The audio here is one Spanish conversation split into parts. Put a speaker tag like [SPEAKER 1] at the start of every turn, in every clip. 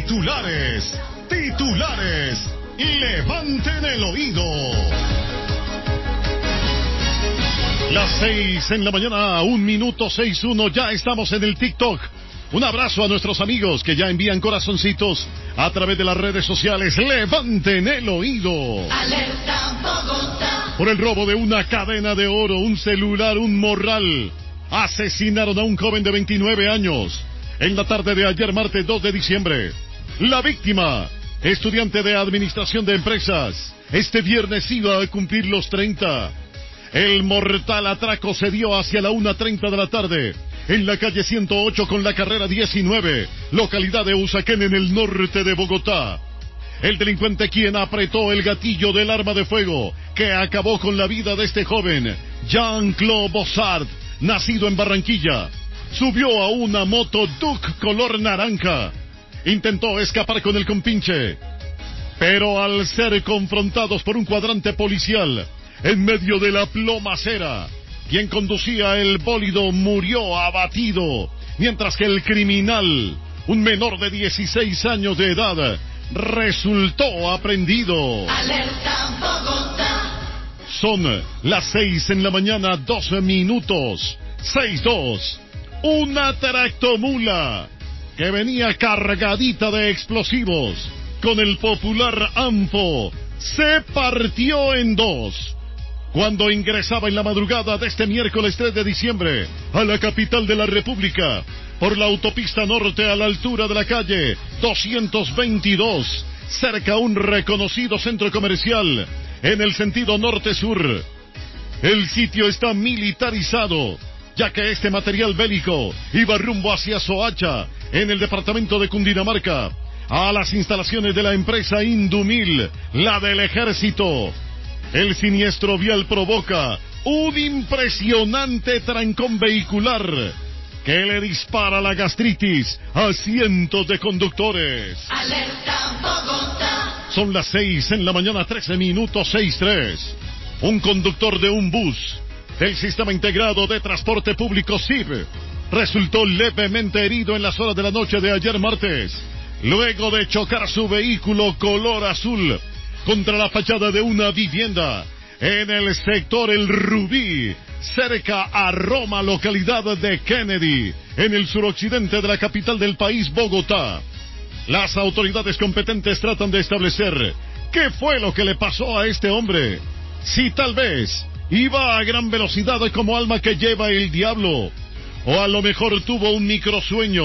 [SPEAKER 1] Titulares. Levanten el oído. Las 6 en la mañana, 1:06:1, ya estamos en el TikTok. Un abrazo a nuestros amigos que ya envían corazoncitos a través de las redes sociales. Levanten el oído.
[SPEAKER 2] Alerta Bogotá.
[SPEAKER 1] Por el robo de una cadena de oro, un celular, un morral. Asesinaron a un joven de 29 años. En la tarde de ayer, martes 2 de diciembre. La víctima, estudiante de administración de empresas. Este viernes iba a cumplir los 30. El mortal atraco se dio hacia la 1:30 de la tarde. En la calle 108 con la carrera 19, localidad de Usaquén, en el norte de Bogotá. El delincuente, quien apretó el gatillo del arma de fuego que acabó con la vida de este joven, Jean-Claude Bossard, nacido en Barranquilla, subió a una moto Duke color naranja. Intentó escapar con el compinche, pero al ser confrontados por un cuadrante policial en medio de la plomacera, quien conducía el bólido murió abatido, mientras que el criminal, un menor de 16 años de edad, resultó aprehendido.
[SPEAKER 2] Alerta Bogotá.
[SPEAKER 1] Son las 6 en la mañana, 12 minutos. 6-2. Una tractomula que venía cargadita de explosivos con el popular ANFO se partió en dos cuando ingresaba en la madrugada de este miércoles 3 de diciembre a la capital de la República por la autopista norte a la altura de la calle 222, cerca a un reconocido centro comercial en el sentido norte-sur. El sitio está militarizado, ya que este material bélico iba rumbo hacia Soacha, en el departamento de Cundinamarca, a las instalaciones de la empresa Indumil, la del ejército. El siniestro vial provoca un impresionante trancón vehicular que le dispara la gastritis a cientos de conductores.
[SPEAKER 2] Alerta Bogotá.
[SPEAKER 1] Son las 6 en la mañana, 13 minutos, 6:3. Un conductor de un bus del Sistema Integrado de Transporte Público SIB resultó levemente herido en las horas de la noche de ayer martes, luego de chocar su vehículo color azul contra la fachada de una vivienda en el sector El Rubí, cerca a Roma, localidad de Kennedy, en el suroccidente de la capital del país, Bogotá. Las autoridades competentes tratan de establecer qué fue lo que le pasó a este hombre. Si tal vez iba a gran velocidad como alma que lleva el diablo, o a lo mejor tuvo un microsueño,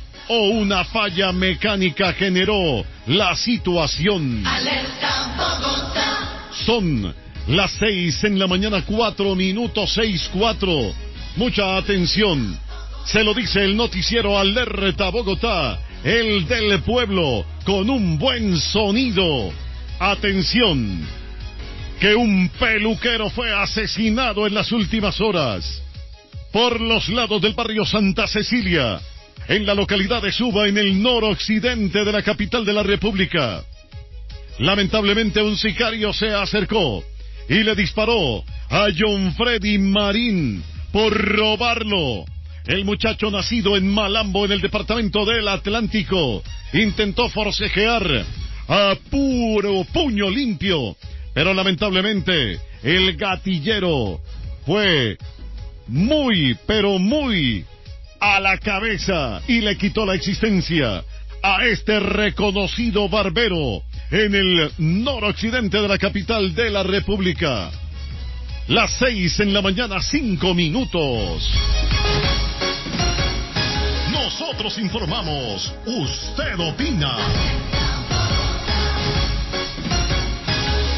[SPEAKER 1] o una falla mecánica generó la situación.
[SPEAKER 2] Alerta Bogotá.
[SPEAKER 1] Son las 6 en la mañana, 4 minutos, 6:4. Mucha atención. Se lo dice el noticiero Alerta Bogotá, el del pueblo, con un buen sonido. Atención, que un peluquero fue asesinado en las últimas horas por los lados del barrio Santa Cecilia, en la localidad de Suba, en el noroccidente de la capital de la República. Lamentablemente, un sicario se acercó y le disparó a John Freddy Marín por robarlo. El muchacho, nacido en Malambo, en el departamento del Atlántico, intentó forcejear a puro puño limpio, pero lamentablemente el gatillero fue muy, pero muy a la cabeza y le quitó la existencia a este reconocido barbero en el noroccidente de la capital de la República. Las 6 en la mañana, 5 minutos. Nosotros informamos, usted opina.